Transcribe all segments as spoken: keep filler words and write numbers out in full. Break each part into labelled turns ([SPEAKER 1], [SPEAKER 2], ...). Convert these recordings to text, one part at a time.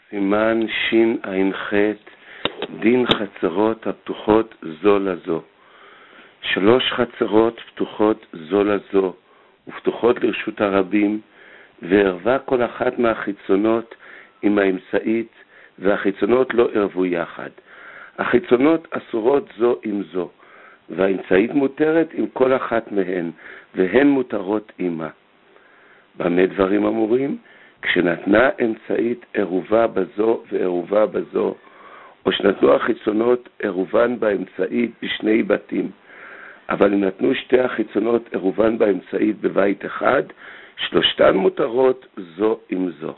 [SPEAKER 1] סימן שין עין חט, דין חצרות הפתוחות זו לזו. שלוש חצרות פתוחות זו לזו, ופתוחות לרשות הרבים, וערבה כל אחת מהחיצונות עם האמצעית, והחיצונות לא ערבו יחד. החיצונות אסורות זו עם זו, והאמצעית מותרת עם כל אחת מהן, והן מותרות עימה. במה דברים אמורים? כשנתנה אמצעית עירובה בזו ועירובה בזו, או שנתנו החיצונות עירובן באמצעית בשני בתים, אבל אם נתנו שתי החיצונות עירובן באמצעית בבית אחד, שלושתן מותרות זו עם זו.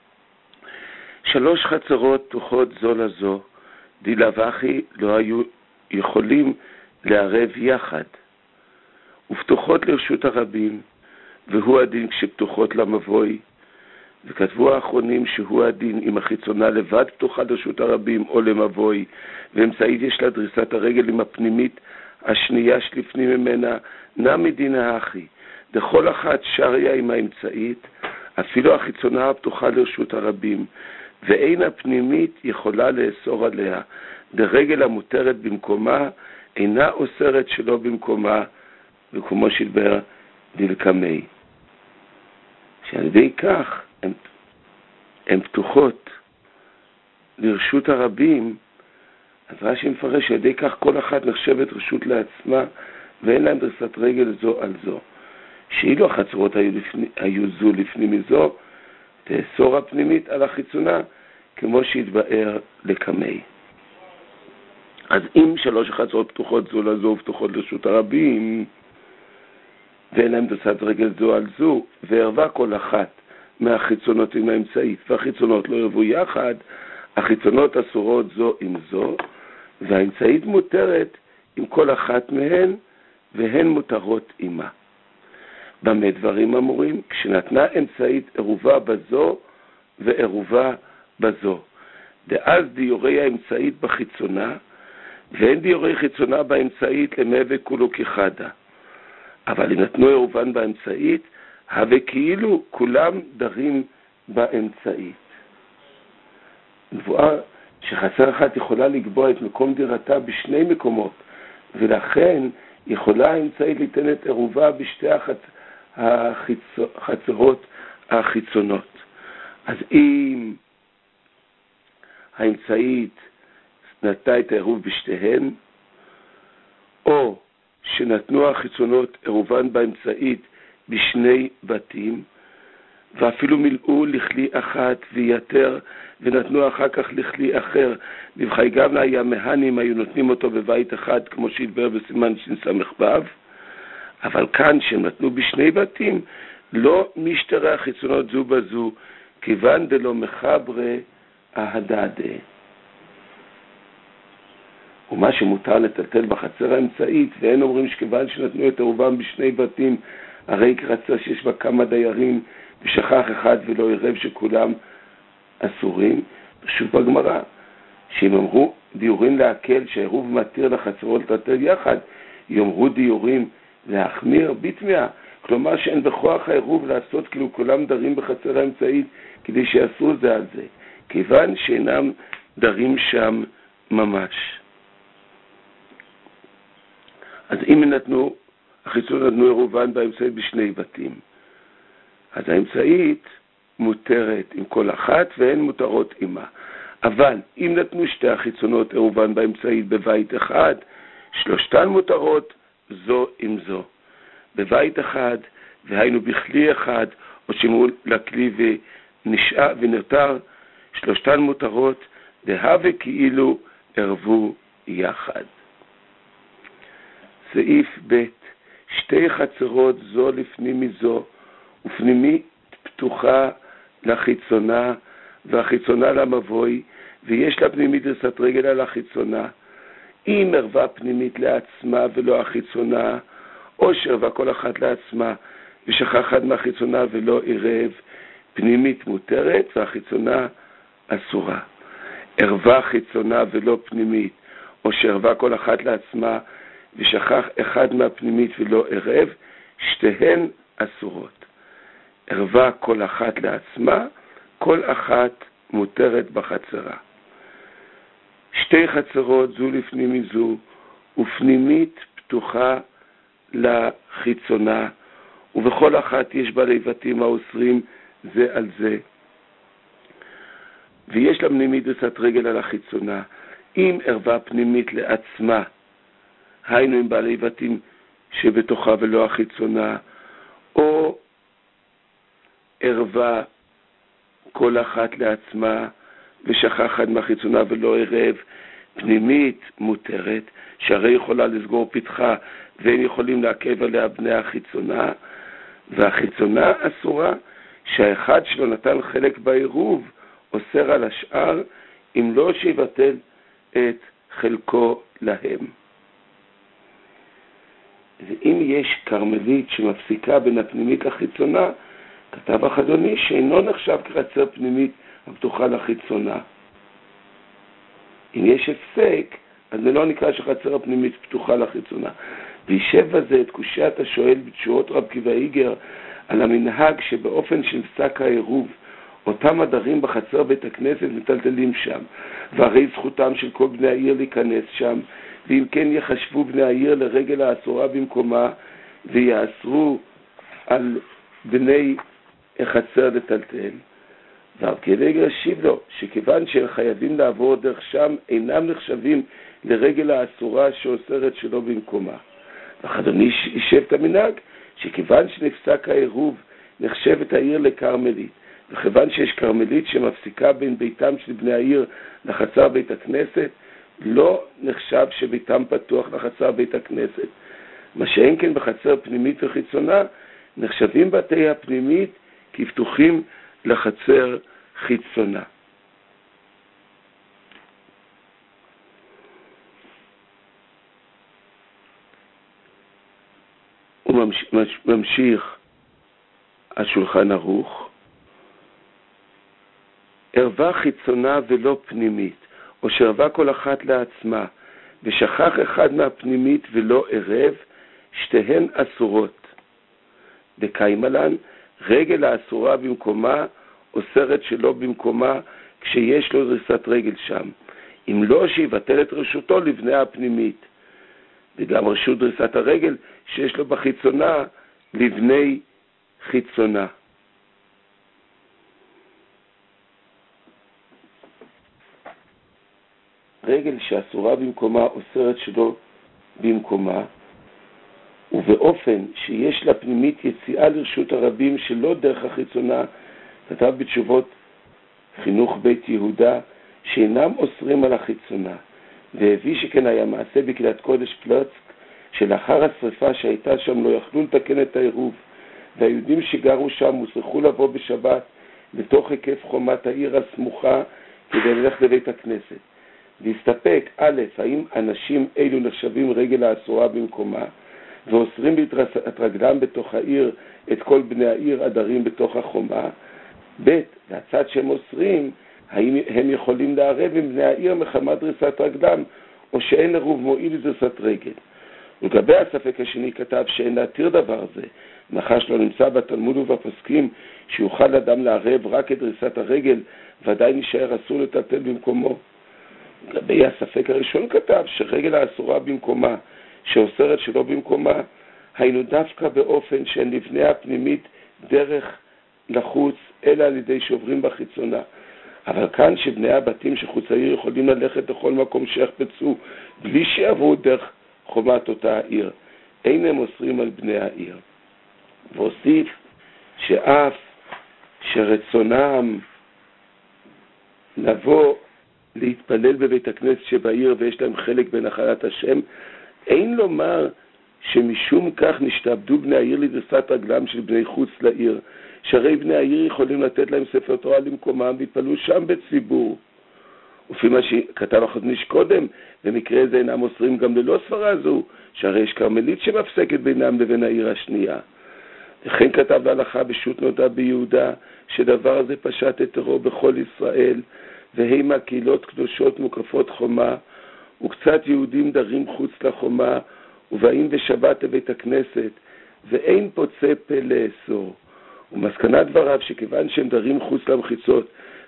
[SPEAKER 1] שלוש חצרות פתוחות זו לזו, דילה ואחי לא היו יכולים לערב יחד, ופתוחות לרשות הרבים, והוא הדין כשפתוחות למבוי, וכתבו האחרונים שהוא הדין אם החיצונה לבד פתוחה לרשות הרבים או למבוי, ואמצעית יש לה דריסת הרגל עם הפנימית השנייה שלפנים ממנה, נע מדין האחי, דכל אחת שריה עם האמצעית, אפילו החיצונה הפתוחה לרשות הרבים, ואין הפנימית יכולה לאסור עליה, דרגל המותרת במקומה, אינה אוסרת שלא במקומה, וכמו שדבר דלקמי. שעל ידי כך הן, הן פתוחות לרשות הרבים, אז רש"י מפרש שעל ידי כך כל אחת נחשבת רשות לעצמה, ואין להם דריסת רגל זו על זו. שאילו החצרות היו, לפני, היו זו לפני מזו, תאסור הפנימית על החיצונה, כמו שהתבאר לקמי. אז אם שלוש החצרות פתוחות זו לזו ופתוחות לרשות הרבים, ואין להם דריסת רגל זו על זו, וערבה כל אחת מהחיצונות עם האמצעית, והחיצונות לא ערבו יחד, החיצונות אסורות זו עם זו, והאמצעית מותרת עם כל אחת מהן, והן מותרות עימה. במה דברים אמורים? כשנתנה אמצעית עירובה בזו ועירובה בזו. דאז דיורי האמצעית בחיצונה, ואין דיורי חיצונה באמצעית למהווה כולו כחדה. אבל אם נתנו עירובן באמצעית, הווה כאילו כולם דרים באמצעית. נבואה שחצר אחת יכולה לקבוע את מקום דירתה בשני מקומות, ולכן יכולה האמצעית ליתן את עירובה בשתי החצ... החצרות החיצונות. אז אם האמצעית נתנה את העירוב בשתיהן, או שנתנו החיצונות עירובן באמצעית בשני בתים, ואפילו מילאו לכלי אחת ויתר, ונתנו אחר כך לכלי אחר, ובחי גם לה היה מהנים, היו נותנים אותו בבית אחד, כמו שהתבר בסימן שנסמך, אבל כאן שהם נתנו בשני בתים, לא משתרה החיצונות זו בזו, כיוון דלא מחברה ההדדה. ומה שמותר לטלטל בחצר האמצעית, ואין אומרים שכיוון שנתנו את עירובם בשני בתים, הרי קרצה שיש בה כמה דיירים, ושכח אחד ולא ערב שכולם אסורים. שוב בגמרא, שאם אמרו דיורים להקל שהעירוב מתיר לחצרות לטלטל יחד, יאמרו דיורים להחמיר ביטמיה, כלומר שאין בכוח העירוב לעשות כאילו כולם דרים בחצר האמצעית כדי שיעשו זה על זה, כיוון שאינם דרים שם ממש. אז אם נתנו, החיצון נתנו עירובן באמצעית בשני בתים, אז האמצעית מותרת עם כל אחת והן מותרות עימה. אבל אם נתנו שתי החיצונות עירובן באמצעית בבית אחד, שלושתן מותרות זו עם זו. בבית אחד, והיינו בכלי אחד, או שימו לכלי ונשאר ונותר, שלושתן מותרות, דהווה כאילו ערבו יחד. סעיף ב' שתי חצרות זו לפני מזו, ופנימית פתוחה לחיצונה, והחיצונה למבוי, ויש לה פנימית דריסת רגל על החיצונה. אם ערבה פנימית לעצמה ולא החיצונה, או שערבה כל אחת לעצמה, ושכח אחד מהחיצונה ולא ערב, פנימית מותרת והחיצונה אסורה. ערבה חיצונה ולא פנימית, או שערבה כל אחת לעצמה, ושכח אחד מהפנימית ולא ערב, שתיהן אסורות. ערבה כל אחת לעצמה, כל אחת מותרת בחצרה. שתי חצרות זו לפנים מזו, ופנימית פתוחה לחיצונה, ובכל אחת יש בה לבטים האוסרים זה על זה. ויש לה פנימית דריסת רגל על החיצונה. אם ערווה פנימית לעצמה, היינו עם בעלי לבטים שבתוכה ולא החיצונה, או ערווה כל אחת לעצמה ושכחת מהחיצונה ולא ערב, פנימית מותרת, שהרי יכולה לסגור פתחה והם יכולים לעכב עליה בני החיצונה, והחיצונה אסורה שהאחד שלו נתן חלק בעירוב אוסר על השאר אם לא שיבטל את חלקו להם. ואם יש קרמלית שמפסיקה בין הפנימית לחיצונה, כתב החזוני שאינו נחשב כחצר פנימית הפתוחה לחיצונה. אם יש הפסק, אז זה לא נקרא שחצר הפנימית פתוחה לחיצונה. וישב בזה את קושיית השואל בתשובות רב קיבא איגר על המנהג שבאופן שנפסק העירוב, אותם הדרים בחצר בית הכנסת מטלטלים שם, והרי זכותם של כל בני העיר להיכנס שם, ואם כן יחשבו בני העיר לרגל האסורה במקומה, ויאסרו על בני החצר לטלטל. והרב קיבא איגר השיב לו, שכיוון שהם חייבים לעבור דרך שם, אינם נחשבים לרגל האסורה שאוסרת שלא במקומה. והחזוני יישב את המנהג, שכיוון שנפסק העירוב, נחשבת העיר לקרמלית. וכיוון שיש קרמלית שמפסיקה בין ביתם של בני העיר לחצר בית הכנסת, לא נחשב שביתם פתוח לחצר בית הכנסת. מה שאין כן בחצר פנימית וחיצונה, נחשבים בתי הפנימית כפתוחים לחצר חיצונה. הוא ממשיך השולחן ערוך, ערווה חיצונה ולא פנימית, או שערווה כל אחת לעצמה, ושכח אחד מהפנימית ולא ערב, שתיהן אסורות. בקיימלן, רגל האסורה במקומה, אוסרת שלא במקומה, כשיש לו דריסת רגל שם. אם לא, שיבטל את רשותו לבני הפנימית. וגם רשות דריסת הרגל שיש לו בחיצונה לבני חיצונה. רגל שאסורה במקומה אוסרת שלא במקומה, ובאופן שיש לה פנימית יציאה לרשות הרבים שלא דרך החיצונה, כתב בתשובות חינוך בית יהודה, שאינם אוסרים על החיצונה. והביא שכן היה מעשה בקהילת קודש פלוצק, שלאחר השריפה שהייתה שם לא יכלו לתקן את העירוב, והיהודים שגרו שם הוסרחו לבוא בשבת בתוך היקף חומת העיר הסמוכה כדי ללכת לבית הכנסת. להסתפק, א', האם אנשים אלו נחשבים רגל האסורה במקומה, ואוסרים את רגלם בתוך העיר את כל בני העיר הדרים בתוך החומה, ב', והצד שהם אוסרים, האם הם יכולים לערב עם בני העיר מחמת דריסת רגלם, או שאין עירוב מועיל לדריסת רגל. ולגבי הספק השני כתב שאין להתיר דבר זה, מאחר שלא נמצא בתלמוד ובפוסקים שיוכל אדם לערב רק את דריסת הרגל, ודאי נשאר אסור לטלטל במקומו. לגבי הספק הראשון כתב שרגל האסורה במקומה, שאוסרת שלא במקומה, היינו דווקא באופן שאין לבני הפנימית דרך לחוץ, אלא על ידי שעוברים בחיצונה. אבל כאן שבני הבתים שחוץ העיר יכולים ללכת לכל מקום שיחפצו, בלי שיעברו דרך חומת אותה העיר, אין הם אוסרים על בני העיר. והוסיף שאף שרצונם לבוא להתפלל בבית הכנסת שבעיר ויש להם חלק בנחלת השם, אין לומר שמשום כך נשתעבדו בני העיר לדריסת רגלם של בני חוץ לעיר, שהרי בני העיר יכולים לתת להם ספר תורה למקומם והתפללו שם בציבור. לפי מה שכתב החזוני קודם, במקרה זה אינם אוסרים גם ללא סברה זו, שהרי יש קרמלית שמפסקת בינם לבין העיר השנייה. וכן כתב להלכה בשו"ת נודע ביהודה, שדבר הזה פשט את טרור בכל ישראל, והימה קהילות קדושות מוקפות חומה, וקצת יהודים דרים חוץ לחומה, ובאים בשבת לבית הכנסת, ואין פוצה פה לאסור. ומסקנת דבריו שכיוון שהם דרים חוץ למחיצות,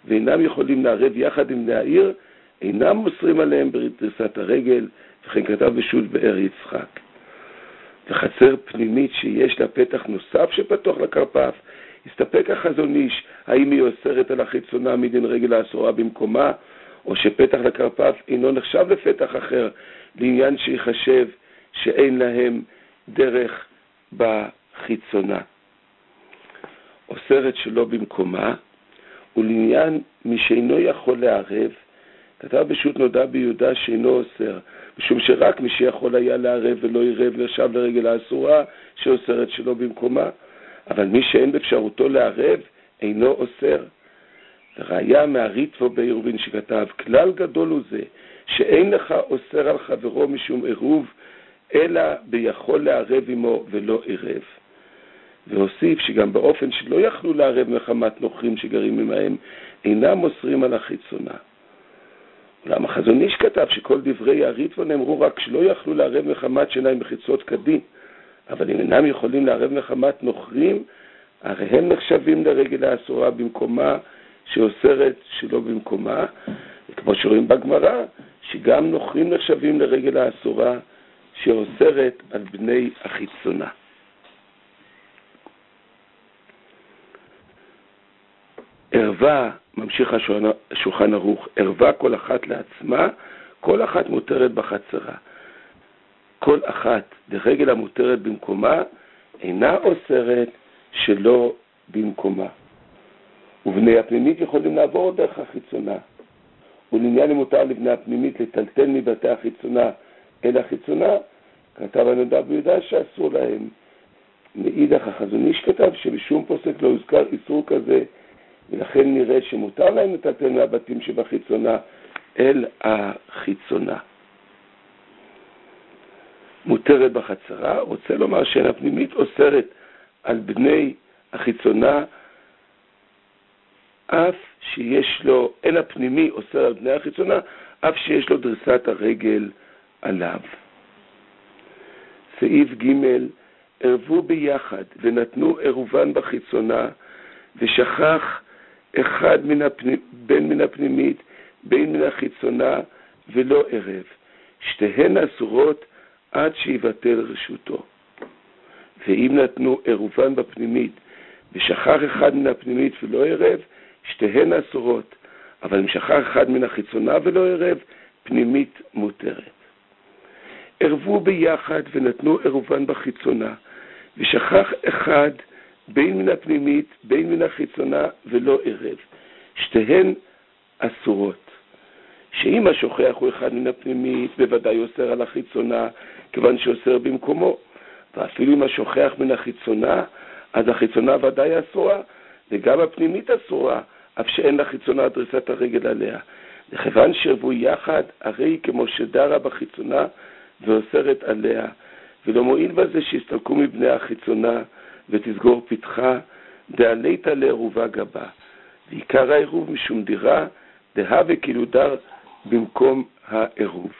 [SPEAKER 1] ואינם יכולים לערב יחד עם בני העיר, אינם מוסרים עליהם בדריסת הרגל, וכן כתב בשו"ת באר יצחק. וחצר פנימית שיש לה פתח נוסף שפתוח לקרפף, הסתפק החזון איש, האם היא אוסרת על החיצונה מדין רגל האסורה במקומה, או שפתח לקרפף אינו נחשב לפתח אחר, לעניין שיחשב שאין להם דרך בחיצונה. אוסרת שלא במקומה, ולעניין מי שאינו יכול לערב, כתב בשו"ת נודע ביהודה שאינו אוסר, משום שרק מי שיכול היה לערב ולא ערב נחשב לרגל האסורה שאוסרת שלא במקומה, אבל מי שאין באפשרותו לערב אינו אוסר. וראיה מהריטב"א בעירובין שכתב, כלל גדול הוא זה, שאין לך אוסר על חברו משום עירוב, אלא ביכול לערב עמו ולא ערב. והוסיף שגם באופן שלא יכלו לערב מחמת נוכרים שגרים עמהם, אינם אוסרים על החיצונה. אולם החזון איש כתב שכל דברי הריטב"א נאמרו רק שלא יכלו לערב מחמת שאינם מחיצות כדין, אבל אם אינם יכולים לערב מחמת נוכרים, הרי הם נחשבים לרגל האסורה במקומה, שאוסרת שלא במקומה, כמו שרואים בגמרא, שגם נוכרים נחשבים לרגל האסורה שאוסרת על בני החיצונה. ערווה, ממשיך השולחן ערוך, ערווה כל אחת לעצמה, כל אחת מותרת בחצרה. כל אחת לרגל המותרת במקומה, אינה אוסרת שלא במקומה. ובני הפנימית יכולים לעבור דרך החיצונה. ולעניין אם מותר לבני הפנימית לטלטל מבתי החיצונה אל החיצונה, כתב הנודע ביהודה שאסור להם. מאידך החזון איש כתב שבשום פוסק לא הוזכר איסור כזה, ולכן נראה שמותר להם לטלטל מהבתים שבחיצונה אל החיצונה. מותרת בחצרה, רוצה לומר שאין הפנימית אוסרת על בני החיצונה, אף שיש לו, אין הפנימי אוסר על בני החיצונה, אף שיש לו דריסת הרגל עליו. סעיף ג' ערבו ביחד ונתנו עירובן בחיצונה, ושכח אחד מן הפנימית, בין מן הפנימית, בין מן החיצונה, ולא ערב. שתיהן אסורות עד שיבטל רשותו. ואם נתנו עירובן בפנימית, ושכח אחד מן הפנימית ולא ערב, שתיהן אסורות, אבל אם שכח אחד מן החיצונה ולא ערב, פנימית מותרת. ערבו ביחד ונתנו עירובן בחיצונה, ושכח אחד בין מן הפנימית, בין מן החיצונה ולא ערב. שתיהן אסורות. שאם השוכח הוא אחד מן הפנימית, בוודאי אוסר על החיצונה, כיוון שאוסר במקומו. ואפילו אם השוכח מן החיצונה, אז החיצונה ודאי אסורה, וגם הפנימית אסורה, אף שאין לחיצונה דריסת הרגל עליה. וכיוון שערבו יחד, הרי כמו שדרה בחיצונה ואוסרת עליה, ולא מועיל בזה שיסתלקו מבני החיצונה ותסגור פתחה, דעלית לעירובה גבה. ועיקר העירוב משום דירה, דהווה כאילו דר במקום העירוב.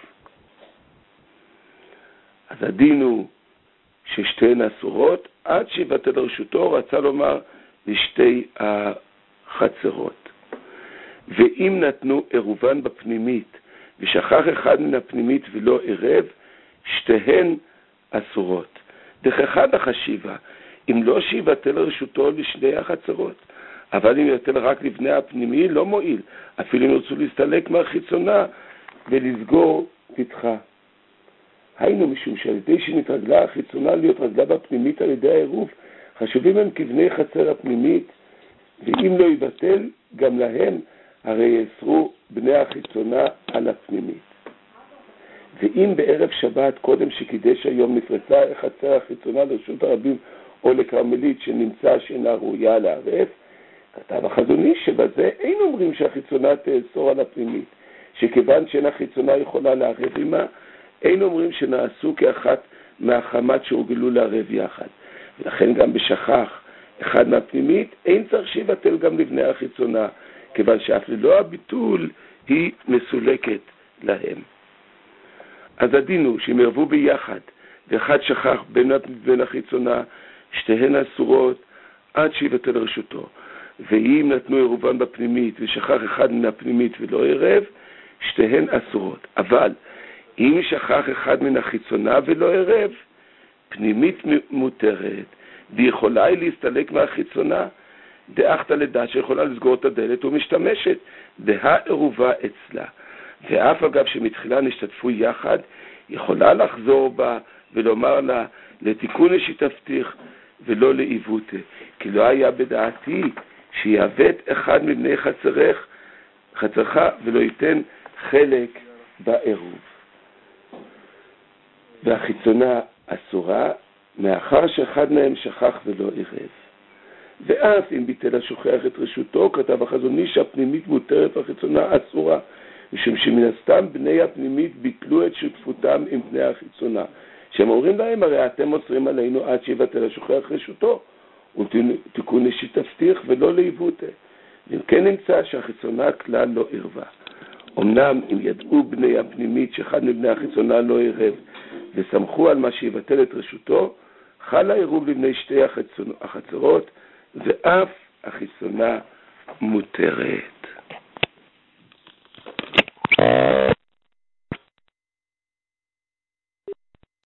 [SPEAKER 1] אז הדין הוא ששתיהן אסורות, עד שיבטל רשותו, רצה לומר לשתי החצרות. ואם נתנו עירובן בפנימית, ושכח אחד מן הפנימית ולא ערב, שתיהן אסורות. דרך אחד החשיבה, אם לא שיבטל רשותו לשני החצרות, אבל אם יבטל רק לבני הפנימי, לא מועיל. אפילו אם ירצו להסתלק מהחיצונה ולסגור פתחה. היינו משום שעל ידי שנתרגלה החיצונה להיות רגלה בפנימית על ידי העירוב, חשובים הם כבני חצר הפנימית, ואם לא יבטל, גם להם הרי יאסרו בני החיצונה על הפנימית. ואם בערב שבת, קודם שקידש היום, נפרצה חצר החיצונה לרשות הרבים או לקרמלית שנמצא שאינה ראויה לערב, כתב החזון איש שבזה אין אומרים שהחיצונה תאסור על הפנימית, שכיוון שאין החיצונה יכולה לערב עמה, אין אומרים שנעשו כאחת מהחמת שהורגלו לערב יחד. ולכן גם בשכח אחד מהפנימית, אין צריך שיבטל גם לבני החיצונה, כיוון שאף ללא הביטול היא מסולקת להם. אז הדין הוא שהם ערבו ביחד, ואחד שכח בין, בין החיצונה, שתיהן אסורות עד שיבטל רשותו. ואם נתנו עירובן בפנימית ושכח אחד מן הפנימית ולא עירב, שתיהן אסורות. אבל אם שכח אחד מן החיצונה ולא עירב, פנימית מותרת, ויכולה היא להסתלק מהחיצונה, דאחת לדעת שיכולה לסגור את הדלת ומשתמשת, והעירובה אצלה. ואף אגב שמתחילה נשתתפו יחד, יכולה לחזור בה ולומר לה, לתיקון שתבטיח ולא לעיוותה. כי לא היה בדעתי שיעבד אחד מבני חצרך, חצרך ולא ייתן חלק בעירוב. והחיצונה אסורה, מאחר שאחד מהם שכח ולא עירב. ואף אם ביטל השוכח את רשותו, כתב החזון איש שהפנימית מותרת והחיצונה אסורה, משום שמן הסתם בני הפנימית ביטלו את שותפותם עם בני החיצונה, שהם אומרים להם, הרי אתם אוסרים עלינו עד שיבטל השוכח רשותו, ותיקון שתבטיח ולא לעיוותה. אם כן נמצא שהחיצונה כלל לא ערבה. אמנם אם ידעו בני הפנימית שאחד מבני החיצונה לא ערב, וסמכו על מה שיבטל את רשותו, חל העירוב לבני שתי החצרות, ואף החיצונה מותרת.